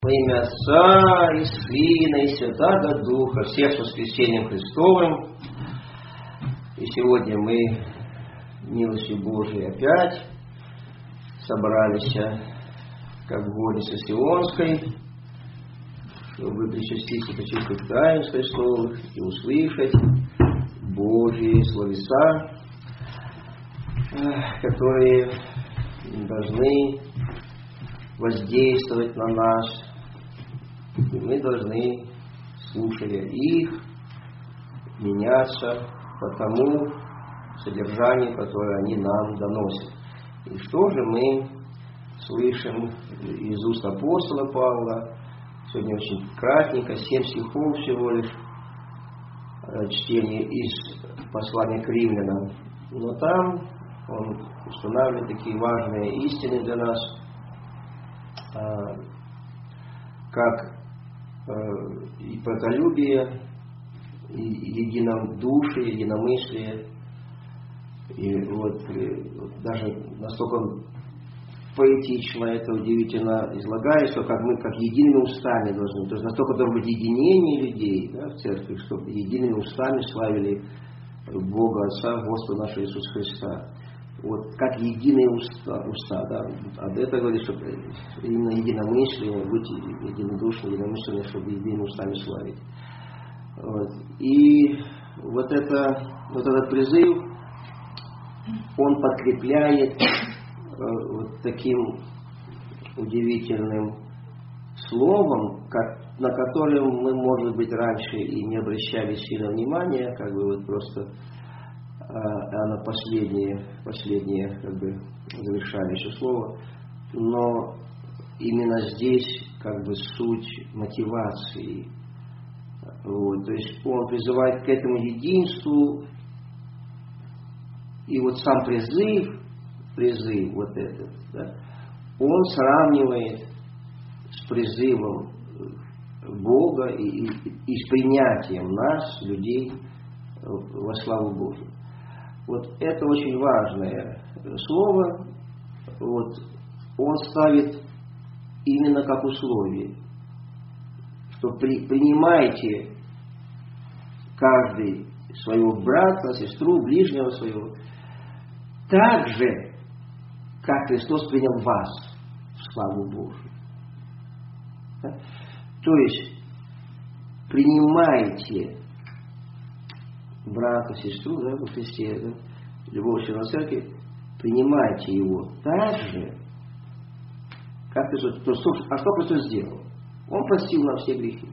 Во имя Отца и Сына и Святаго Духа, всех с воскресением Христовым. И сегодня мы, милостью Божией, опять собрались как в горнице Сионской, чтобы причаститься почистых таинств Христовых и услышать Божьи словеса, которые должны воздействовать на нас, и мы должны, слушая их, меняться по тому содержанию, которое они нам доносят. И что же мы слышим из уст апостола Павла? Сегодня очень кратенько, 7 стихов всего лишь чтение из послания к римлянам. Но там он устанавливает такие важные истины для нас, как и братолюбие, и единодушие, единомыслие. И вот даже настолько поэтично это удивительно излагается, как мы как едиными устами должны. То есть настолько должно быть единение людей, да, в церкви, чтобы едиными устами славили Бога Отца, Господа нашего Иисуса Христа. Вот как единые уста, да. А это говорит, что именно единомыслие, быть единодушным, единомысленным, чтобы едиными устами славить. Вот. И вот этот призыв, он подкрепляет вот таким удивительным словом, на которое мы, может быть, раньше и не обращали сильно внимания, как бы вот просто оно последнее как бы завершающее слово, но именно здесь как бы суть мотивации. Вот, то есть он призывает к этому единству, и вот сам призыв вот этот, да, он сравнивает с призывом Бога и с принятием нас, людей, во славу Божию. Вот это очень важное слово. Вот, он ставит именно как условие, что принимайте каждый своего брата, сестру, ближнего своего, так же, как Христос принял вас в славу Божию. Да? То есть, принимайте брата, сестру, да, во Христе, да, любого члена церкви, принимайте его так же, как Христос. А что Христос сделал? Он простил нам все грехи.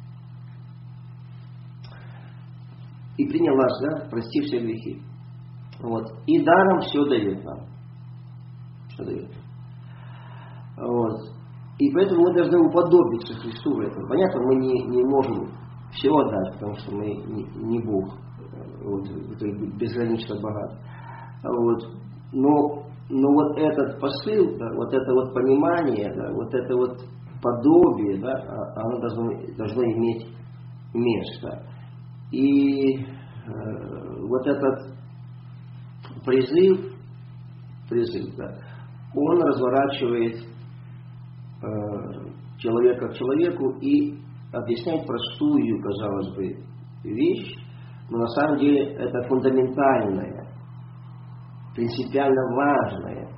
И принял нас, да, простив все грехи. Вот. И даром все дает нам. Все дает. Вот. И поэтому мы должны уподобиться Христу в этом. Понятно, мы не можем всего дать, потому что мы не Бог. Вот, безгранично богат. Вот. Но вот этот посыл, да, вот это вот понимание, да, вот это вот подобие, да, оно должно иметь место. И вот этот призыв, да, он разворачивает человека к человеку и объясняет простую, казалось бы, вещь, но на самом деле это фундаментальное, принципиально важное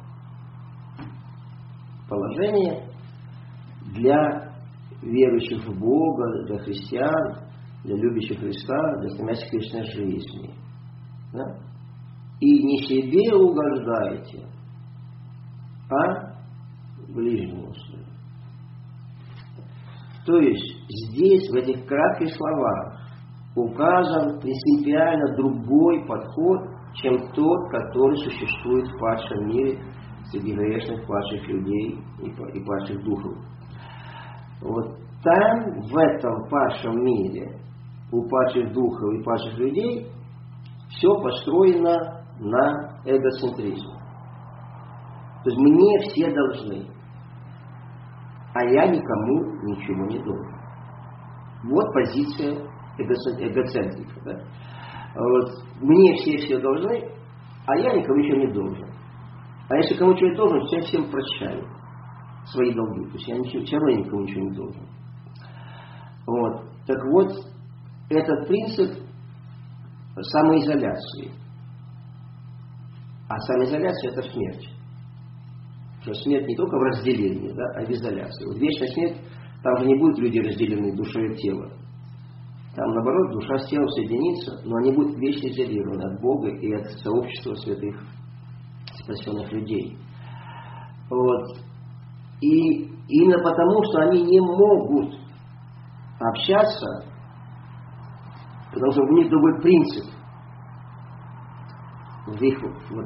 положение для верующих в Бога, для христиан, для любящих Христа, для стремящихся к вечной жизни. Да? И не себе угождайте, а ближнему своему. То есть здесь, в этих кратких словах, указан принципиально другой подход, чем тот, который существует в падшем мире среди грешных падших людей и падших духов. Вот там, в этом падшем мире, у падших духов и падших людей, все построено на эгоцентризме. То есть мне все должны, а я никому ничего не должен. Вот позиция эгоцентрика. Да? Вот. Мне все должны, а я никому ничего не должен. А если кому что-то должен, я всем прощаю. свои долги. То есть я все равно никому ничего не должен. Вот. Так вот, этот принцип самоизоляции. А самоизоляция — это смерть. Потому что смерть не только в разделении, да, а в изоляции. Вот вечная смерть, там же не будут люди разделены душой и телом. Там, наоборот, душа с телом соединится, но они будут вечно изолированы от Бога и от сообщества святых, спасенных людей. Вот. И именно потому, что они не могут общаться, потому что у них другой принцип в их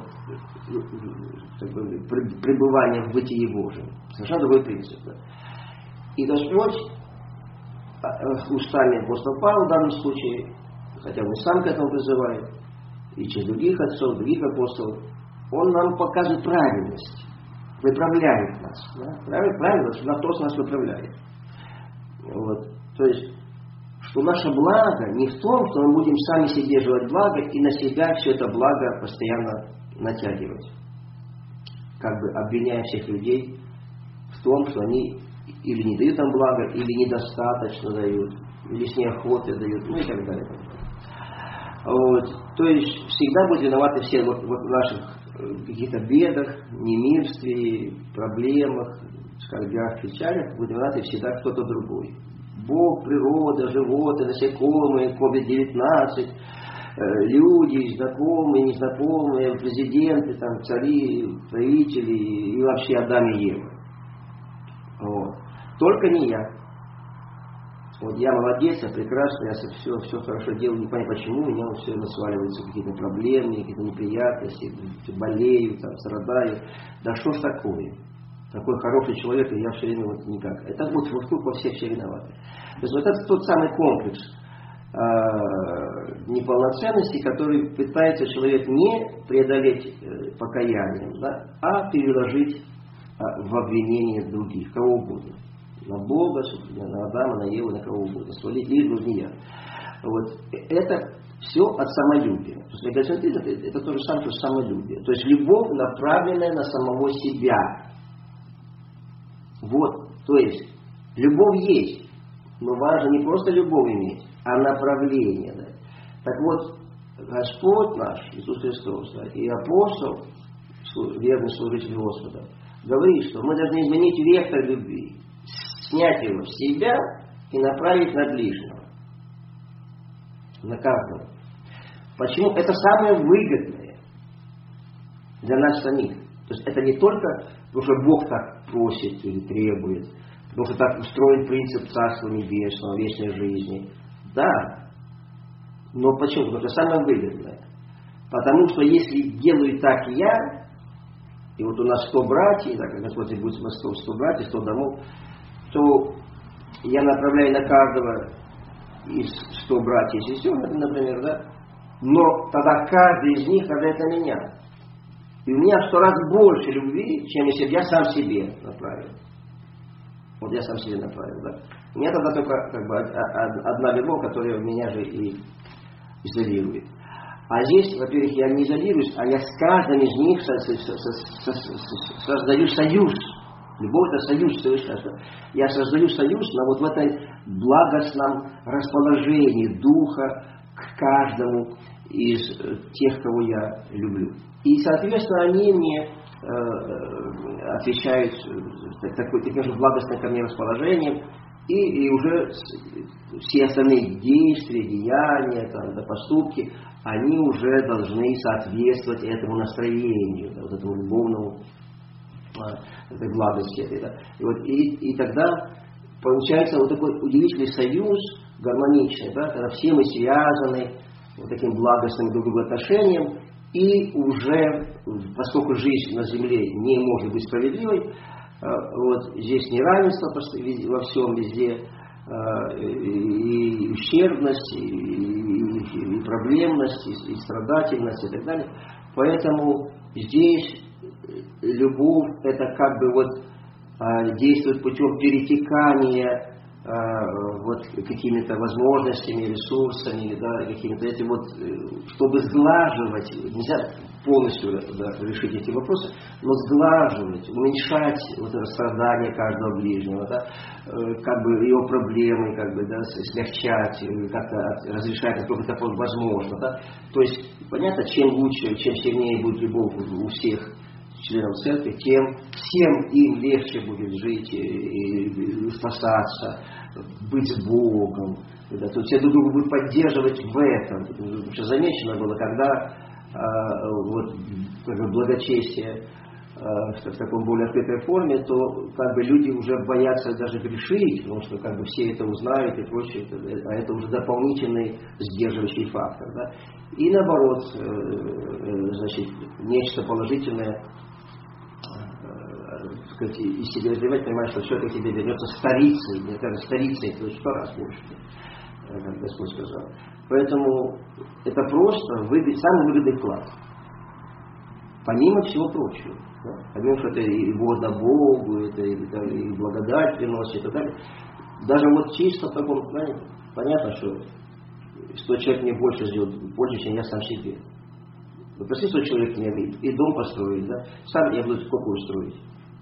пребывания в бытии Божьем. Совершенно другой принцип. Да? И Господь устами апостола Павла в данном случае, хотя он сам к этому призывает, и через других отцов, других апостолов, он нам показывает правильность, выправляет нас. Да? Правильность, что Христос нас выправляет. Вот. То есть, что наше благо не в том, что мы будем сами себе желать благо и на себя все это благо постоянно натягивать. Как бы обвиняя всех людей в том, что они или не дают нам благо, или недостаточно дают, или с неохотой дают, ну и так далее. Вот. То есть всегда будут виноваты все в наших каких-то бедах, немирстве, проблемах, скорбях, печалях, будет виноваты всегда кто-то другой. Бог, природа, животные, насекомые, COVID-19, люди, знакомые, незнакомые, президенты, там, цари, правители и вообще Адам и Ева. Вот. Только не я. Вот я молодец, я прекрасный, я все хорошо делаю, не понимаю почему, у меня все время сваливаются какие-то проблемы, какие-то неприятности, болею, там, страдаю. Да что ж такое? Такой хороший человек, и я все время вот никак. Это вот вокруг во всех все виноваты. То есть вот это тот самый комплекс неполноценности, который пытается человек не преодолеть покаянием, да, а переложить в обвинение других, кого угодно. На Бога, на Адама, на Еву, на кого угодно. Свалить лишь бы не я. Вот. Это все от самолюбия. То есть эгоцентризм — это то же самое, что самолюбие. То есть любовь, направленная на самого себя. Вот. То есть любовь есть, но важно не просто любовь иметь, а направление. Да. Так вот, Господь наш, Иисус Христос, да, и апостол, верный служитель Господа, говорит, что мы должны изменить вектор любви, снять его в себя и направить на ближнего. На каждого. Почему? Это самое выгодное для нас самих. То есть это не только потому, что Бог так просит или требует, потому что так устроен принцип Царства Небесного, вечной жизни. Да. Но почему? Потому что самое выгодное. Потому что если делаю так я, и вот у нас 100 братьев, так как Господь будет 100 братьев, 100 домов, то я направляю на каждого из 100 братьев и сестер, например, да? Но тогда каждый из них направляет на меня. И у меня в 100 раз больше любви, чем если бы я сам себе направил. Вот я сам себе направил, да? У меня тогда только как бы одна любовь, которая меня же и изолирует. А здесь, во-первых, я не изолируюсь, а я с каждым из них создаю союз. Любовь — это союз, слышно? Я создаю союз, но вот в этой благостном расположении духа к каждому из тех, кого я люблю. И, соответственно, они мне отвечают таким же благостным ко мне расположением, и уже все остальные действия, деяния, там, да, поступки, они уже должны соответствовать этому настроению, да, вот этому любовному, этой благости. Этой, да. И тогда получается вот такой удивительный союз, гармоничный, да, когда все мы связаны вот таким благостным друг к другу отношением, и уже, поскольку жизнь на земле не может быть справедливой, вот здесь неравенство во всем, везде, и ущербность, и проблемность, и страдательность, и так далее. Поэтому здесь любовь — это как бы вот действует путем перетекания вот какими-то возможностями, ресурсами, да, какими-то этим вот, чтобы сглаживать, нельзя полностью решить эти вопросы, но сглаживать, уменьшать вот это страдание каждого ближнего, да, как бы его проблемы, как бы, да, смягчать, как-то разрешать, насколько это возможно, да. То есть, понятно, чем лучше, чем сильнее будет любовь у всех членов церкви, тем всем им легче будет жить и спасаться, быть с Богом. Да, то есть все друг друга будут поддерживать в этом. Потому что замечено было, когда вот, как бы благочестие в такой более открытой форме, то как бы люди уже боятся даже грешить, потому что как бы все это узнают и прочее, а это уже дополнительный сдерживающий фактор. Да? И наоборот, значит, нечто положительное из себя развивать, понимаешь, что все это тебе вернется старицей, мне кажется, старицей, то есть 100 раз больше, как Господь сказал. Поэтому это просто самый выгодный вклад. Помимо всего прочего. Да? Помимо, что это и угодно Богу, это и благодать приносит и так далее. Даже вот чисто в таком плане, понятно, что человек мне больше сделает пользу, чем я сам себе. Вот прости, что человек мне говорит, и дом построить, да? Сам я буду сколько устроить.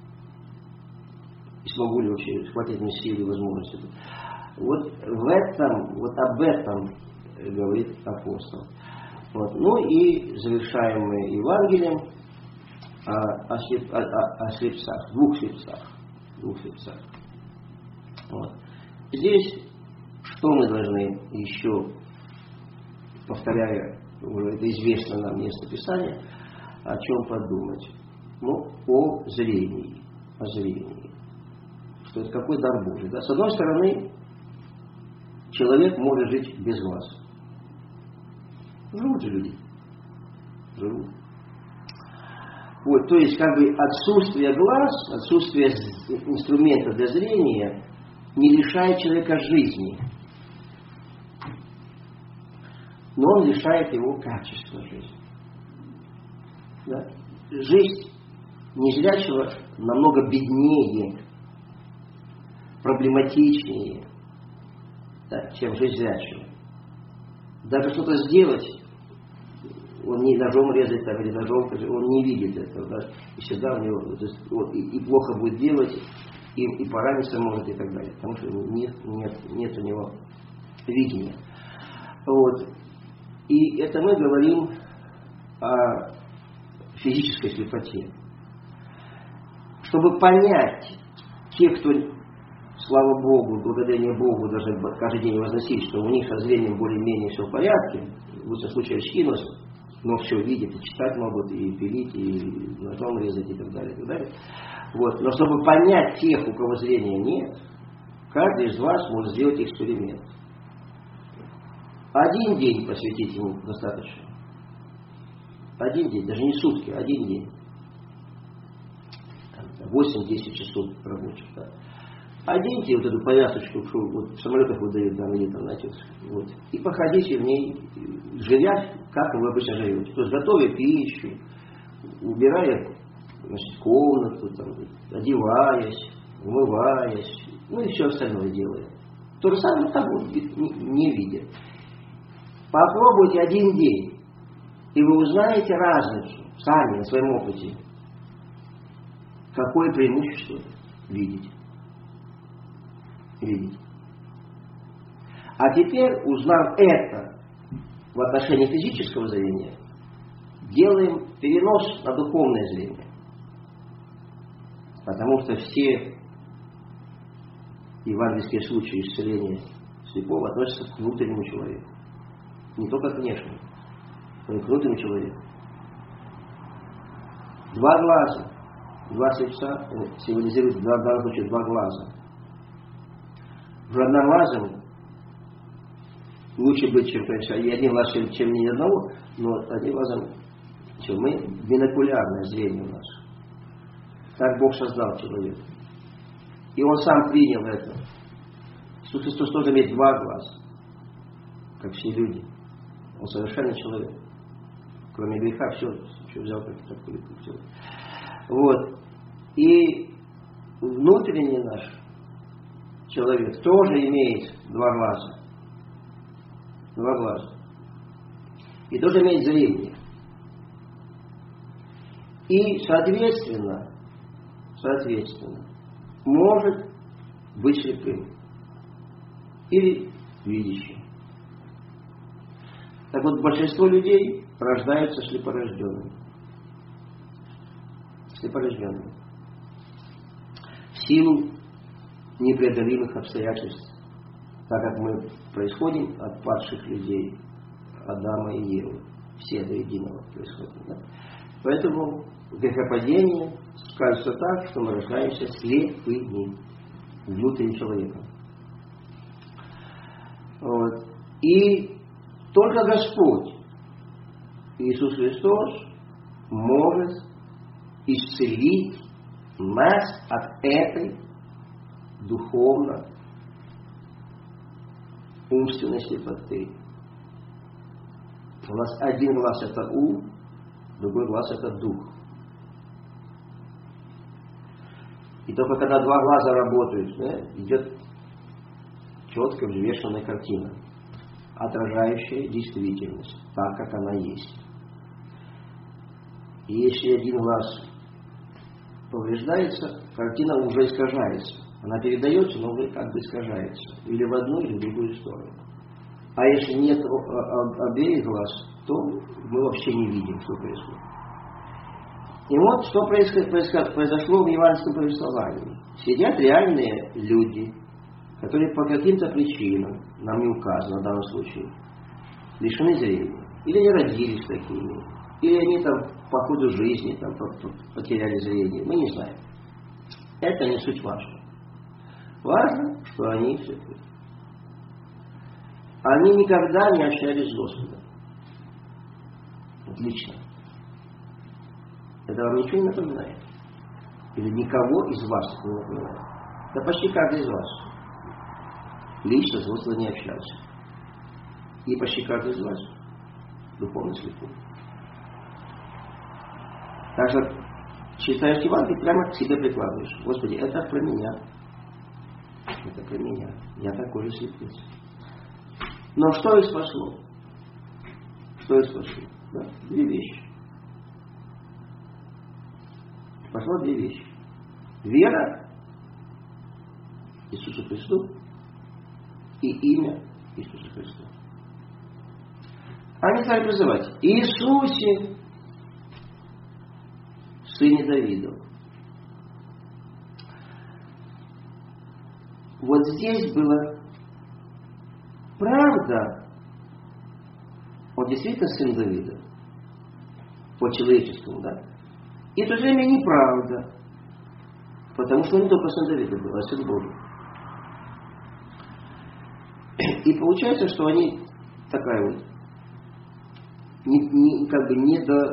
И смогу ли вообще, хватит мне сил и возможности. Вот об этом говорит апостол. Вот. Ну и завершаем мы Евангелием о слепцах, двух слепцах. Вот. Здесь что мы должны еще, повторяя, это известно нам место Писания, о чем подумать? Ну, о зрении. Что это какой дар Божий. Да? С одной стороны, человек может жить без глаз. Живут же люди. Живут. Вот, то есть, как бы отсутствие глаз, отсутствие инструмента для зрения не лишает человека жизни. Но он лишает его качества жизни. Да? Жизнь незрячего намного беднее, проблематичнее, да, чем жизнь зрячего. Даже что-то сделать, он не ножом резать там, или ножом, он не видит этого. Да? И всегда у него то есть, вот, и плохо будет делать, и пораниться может и так далее. Потому что нет у него видения. Вот. И это мы говорим о физической слепоте. Чтобы понять тех, кто, слава Богу, благодарение Богу, даже каждый день возносить, что у них со зрением более-менее все в порядке, в лучшем случае очки носят, но все видят, и читать могут, и пилить, и ножом резать, и так далее, и так далее. Вот. Но чтобы понять тех, у кого зрения нет, каждый из вас может сделать эксперимент. Один день посвятить ему достаточно. Один день, даже не сутки, один день. 8-10 часов рабочих. Да. Оденьте вот эту повязочку, что вот в самолетах выдают, там, или там, знаете, вот, и походите в ней, живя, как вы обычно живете. То есть готовя пищу, убирая, значит, комнату, там, одеваясь, умываясь, ну и все остальное делая. То же самое там не видя. Попробуйте один день, и вы узнаете разницу сами на своем опыте. Какое преимущество видеть. А теперь, узнав это в отношении физического зрения, делаем перенос на духовное зрение. Потому что все евангельские случаи исцеления слепого относятся к внутреннему человеку. Не только к внешнему, но и к внутреннему человеку. 2 глаза, 2 слепца символизируют в данном случае 2 глаза. В одноглазом лучше быть, чем и один глаз, чем ни одного, но одним глазом, чем мы, бинокулярное зрение у нас. Так Бог создал человека. И Он сам принял это. Иисус Христос тоже имеет 2 глаза, как все люди. Он совершенный человек. Кроме греха, все взял, как все. Вот. И внутренний наш человек тоже имеет два глаза. Два глаза. И тоже имеет зрение. И, соответственно, может быть слепым или видящим. Так вот, большинство людей рождаются слепорожденными. Слепорожденными. В силу непреодолимых обстоятельств, так как мы происходим от падших людей, Адама и Евы. Все до единого происходят. Да? Поэтому грехопадение кажется так, что мы рождаемся слепыми, глупым человеком. Вот. И только Господь, Иисус Христос, может исцелить нас от этой духовно-умственной слепоты. У нас один глаз это ум, другой глаз это дух. И только когда два глаза работают, идет четко взвешенная картина, отражающая действительность, так как она есть. И если один глаз повреждается, картина уже искажается. Она передается, но уже как бы искажается. Или в одну, или в другую сторону. А если нет обеих глаз, то мы вообще не видим, что происходит. И вот что произошло в евангельском повествовании. Сидят реальные люди, которые по каким-то причинам, нам не указано в данном случае, лишены зрения. Или не родились такими. Или они там по ходу жизни там, потеряли зрение. Мы не знаем. Это не суть важно. Важно, что они слепы. Они никогда не общались с Господом. Отлично. Это вам ничего не напоминает? Или никого из вас не напоминает? Да почти каждый из вас лично с Господом не общался. И почти каждый из вас духовно слепой. Так что читаешь Евангелие, прямо к себе прикладываешь. Господи, это про меня. Это про меня. Я такой же слепец. Но что их спасло? Что их спасло? Да? Две вещи. Спасло две вещи. Вера Иисусу Христу и имя Иисуса Христа. Они стали призывать: Иисусе, Сыне Давидов. Вот здесь было правда, он действительно сын Давида, по-человеческому, да? И в то же время неправда, потому что он не только сын Давида был, а сын Божий. И получается, что они такая вот как бы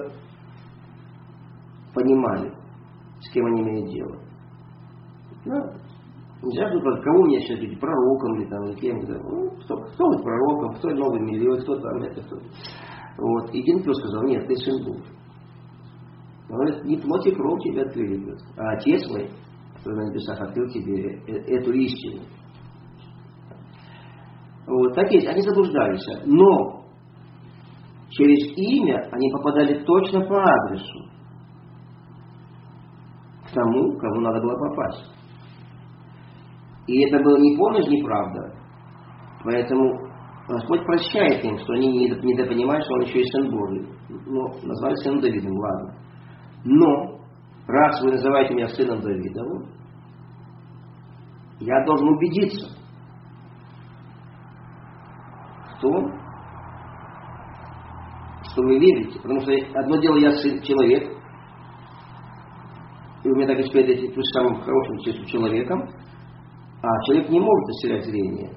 недопонимали, с кем они имеют дело. Да. Нельзя думать, кого мне сейчас быть, пророком или там, или кем-то. Ну, кто быть пророком, кто новый миллион, кто там это, кто. Вот. И один сказал: нет, ты сын Божий. Он говорит: не плоть и кровь тебя открыли, а Отец мой, который на небесах, открыл тебе эту истину. Вот. Так есть, они заблуждались. Но через имя они попадали точно по адресу к тому, кому надо было попасть. И это было, не помнишь, неправда. Поэтому Господь прощает им, что они недопонимают, что он еще и сын Божий. Ну, назвали сыном Давидом, ладно. Но, раз вы называете меня сыном Давидовым, я должен убедиться в том, что вы верите. Потому что одно дело, я сын человек, и у меня так сказать, быть самым хорошим человеком, а человек не может потерять зрение.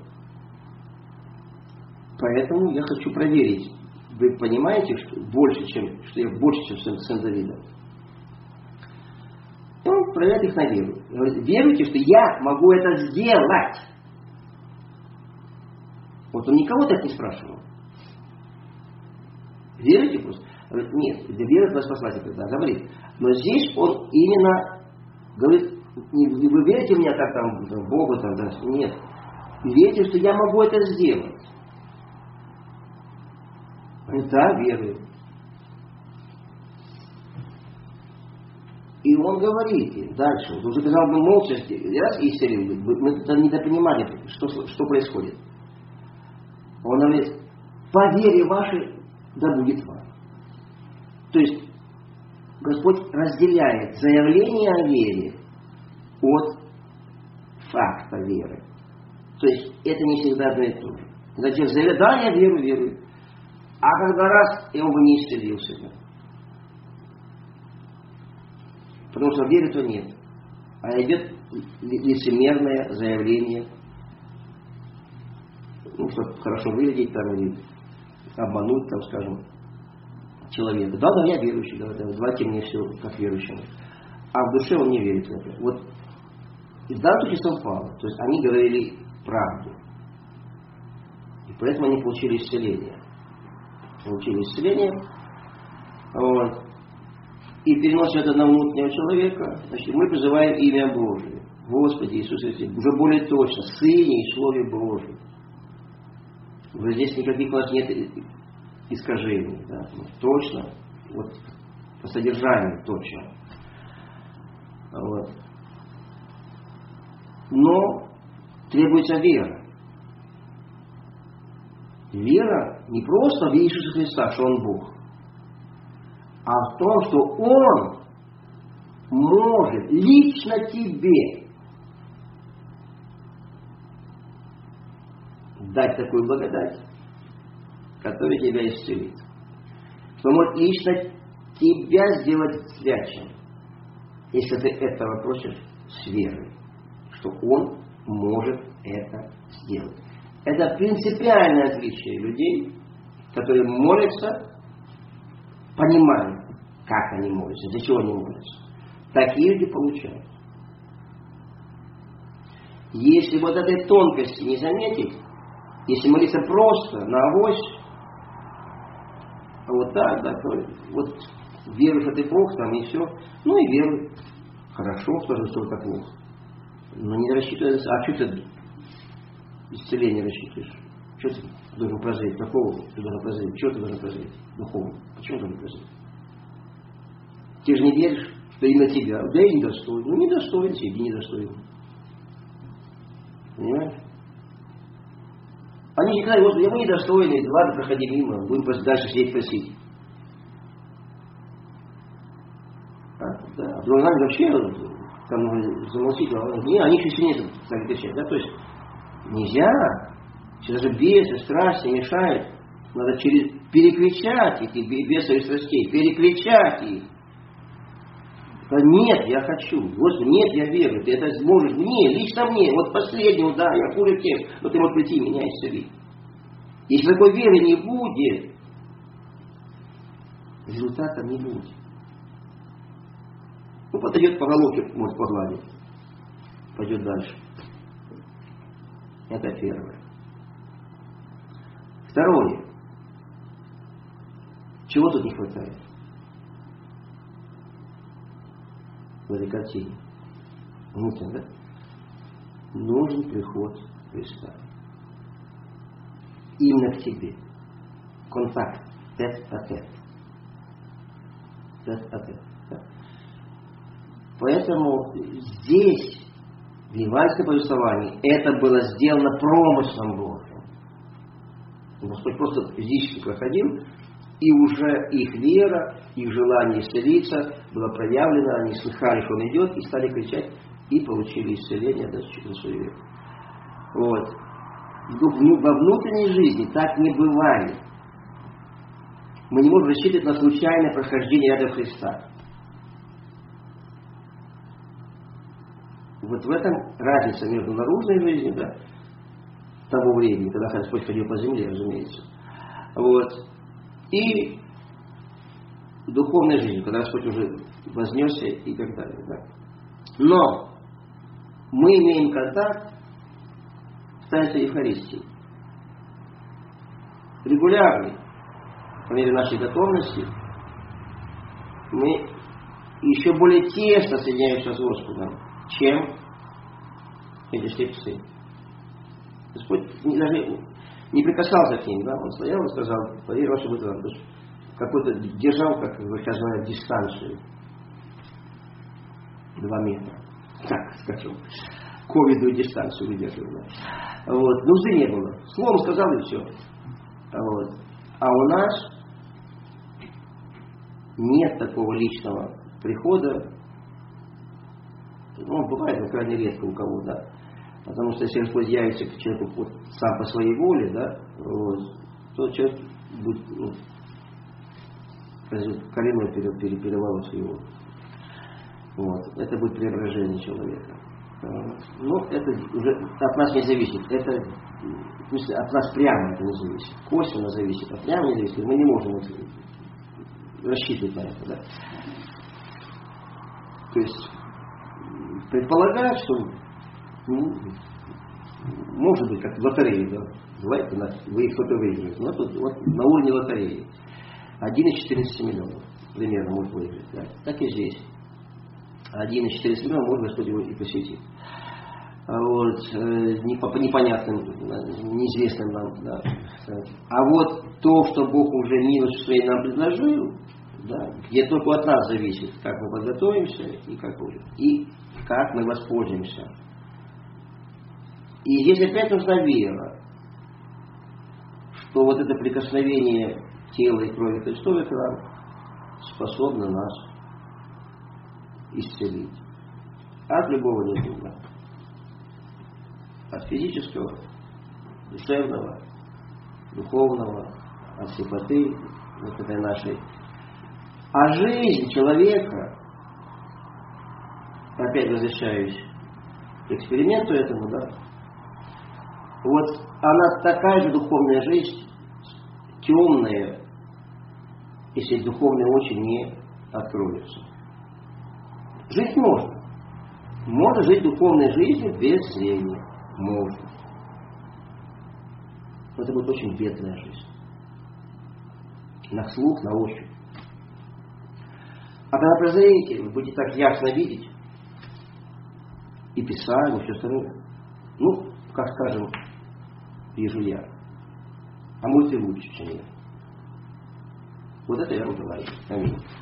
Поэтому я хочу проверить. Вы понимаете, что я больше, чем сын Давида? И он проверяет их на веру. Он говорит: веруйте, что я могу это сделать. Вот он никого так не спрашивал. Веруйте просто? Говорит: нет, для веры вас послать, когда говорит. Но здесь он именно говорит не вы верите в меня как там Богу, там, да? Нет. Верите, что я могу это сделать. Да, верую. И он говорит дальше, он уже сказал бы молча, раз и исцелил, мы недопонимали, что происходит. Он говорит, по вере вашей да будет вам. То есть Господь разделяет заявление о вере от факта веры. То есть это не всегда одно и то же. Когда человек заявляет, да, я верую. А когда раз, и он бы не исцелил себя. Потому что веры-то нет. А идет лицемерное заявление, чтобы хорошо выглядеть там, или обмануть, там, скажем, человека. Да, я верующий, давайте мне все как верующему. А в душе он не верит в это. Вот и в данном случае совпало. То есть они говорили правду. И поэтому они получили исцеление. Вот. И переносят это на внутреннего человека. Значит, мы призываем имя Божие. Господи Иисусе Христе. Уже более точно. Сыне и Слове Божьем. Уже здесь никаких у нас нет искажений. Да? Точно. Вот, по содержанию точно. Вот. Но требуется вера. Вера не просто в Иисуса Христа, что Он Бог, а в том, что Он может лично тебе дать такую благодать, которая тебя исцелит. Что Он может лично тебя сделать зрячим, если ты этого просишь с верой, что Он может это сделать. Это принципиальное отличие людей, которые молятся, понимают, как они молятся, для чего они молятся. Такие люди получают. Если вот этой тонкости не заметить, если молиться просто, на авось, вот так, да, то вот веруешь, что ты Бог, там и все, ну и веруй. Хорошо, тоже что это плохо. Но не рассчитывай, а что ты исцеление рассчитываешь? Что ты должен прозреть? Какого ты должен прозреть? Чего ты должен прозреть? Духовно. Почему ты должен прозреть? Ты же не веришь, что именно тебя. Да я недостоин. Ну недостоин, сиди недостоин. Понимаешь? Они не говорят, Господи, мы недостойны, ладно, проходи мимо, будем просто дальше сидеть просить. Да. А другой раз вообще там замолчить, не, они еще сильнее стали кричать. Да? То есть нельзя, сейчас даже бесы, страсти мешают. Надо перекричать эти бесовые страстей, перекричать их. Да нет, я хочу. Господи, нет, я верю. Ты это сможешь мне, лично мне. Вот последнему, да, я хуже тех, но ты можешь прийти меня исцелить. Если такой веры не будет, результата не будет. Ну, подойдет по головке, может погладить. Пойдет дальше. Это первое. Второе. Чего тут не хватает? В этой картине. Внутренне, да? Нужен приход Христа. Именно к тебе. Контакт. Тет-а-тет. Тет-а-тет. Да? Поэтому здесь, в евангельском повествовании, это было сделано промыслом Божьим. Господь просто физически проходил, и уже их вера, их желание исцелиться было проявлено, они слыхали, что Он идет, и стали кричать, и получили исцеление за свою веру. Вот. Во внутренней жизни так не бывает. Мы не можем рассчитывать на случайное прохождение рядом Христа. Вот в этом разница между наружной жизнью, да, того времени, когда Господь ходил по земле, разумеется, вот, и духовной жизнью, когда Господь уже вознесся и так далее. Да. Но мы имеем контакт в таинстве Евхаристии. Регулярный, по мере нашей готовности, мы еще более тесно соединяемся с Господом, чем эти слепцы. Господь даже не прикасался к ним, да? Он стоял и сказал, поверь вашему быту, какой-то держал, как вы сказали, дистанцию 2 метра. Так, скажем, ковидную дистанцию выдерживал. Да? Вот. Нужды не было. Словом сказал и все. Вот. А у нас нет такого личного прихода. Ну, бывает, но крайне редко у кого, да. Потому что если Господь явится к человеку вот, сам по своей воле, да, вот, то человек будет, ну, коленом переворот его. Вот. Это будет преображение человека. Но это уже от нас не зависит. Это, в смысле, от нас прямо это не зависит. Косвенно зависит, а прямо не зависит. Мы не можем рассчитывать на это. Да? То есть предполагать, что может быть, как в лотерее, да? Бывает, вы их кто-то выиграете. Но тут вот на уровне лотереи 1 из 14 миллионов примерно может выиграть. Да? Так и здесь. 1 из 14 миллионов может Господь его и посетить. Вот, по непонятным, неизвестным нам. Да. А вот то, что Бог уже милостью своей нам предложил, да, где только от нас зависит, как мы подготовимся и как будем, и как мы воспользуемся. И здесь опять нужна вера, что вот это прикосновение тела и крови Христовой к нам способно нас исцелить от любого недуга, от физического, душевного, духовного, от слепоты, вот этой нашей. А жизнь человека, опять возвращаюсь к эксперименту этому, да, вот она такая же духовная жизнь, темная, если духовные очи не откроются. Жить можно. Можно жить духовной жизнью без зрения. Можно. Но это будет очень бедная жизнь. На слух, на ощупь. А когда прозреете, вы будете так ясно видеть и Писание, и все остальное. Ну, как скажем, вижу я. А может и лучше, чем я. Вот это я вам говорю. Аминь.